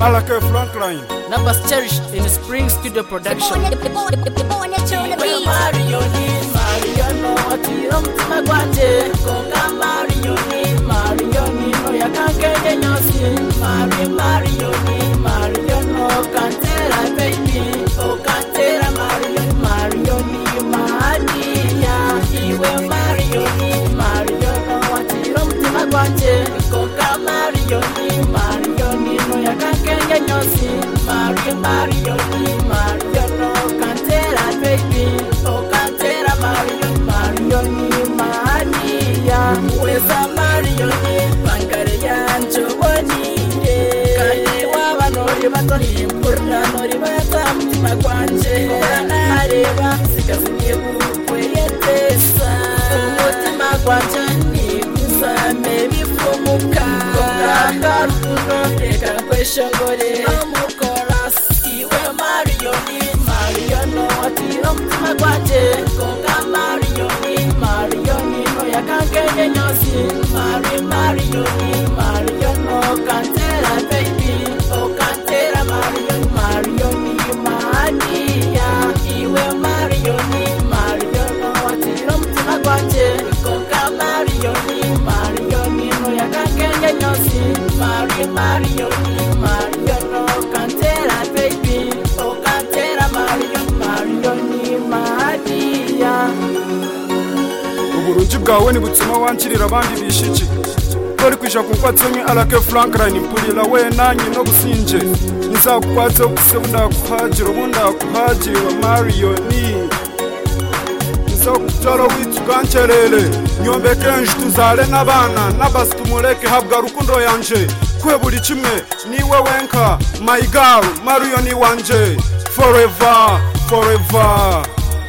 Alake Frontline. Numbers cherished in Spring Studio Production. Uburungi bwawe ni butuma wankirira abandi bishiki tori kwisha kukwatsemwe Alake Frontline mpurira we nanyi no businje nizakukwatse kusebunda kuhagira ubunda kuhagira Mario ni nizakutara witukankerere nyombe kenshi tuzale n'abana n'abasitumureke habwa rukundo yanje kwe buri kimwe niwe wenka my girl Mario ni wanje forever forever.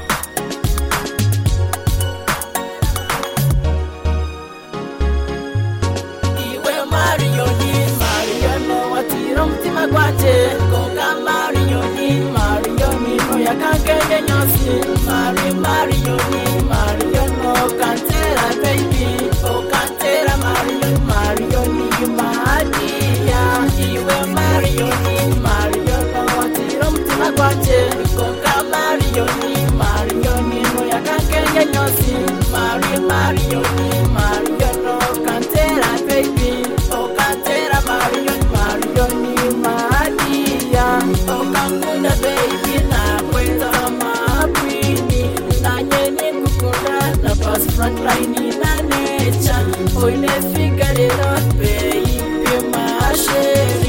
Frontline in a nature, oh, let's figure it out, baby, my share.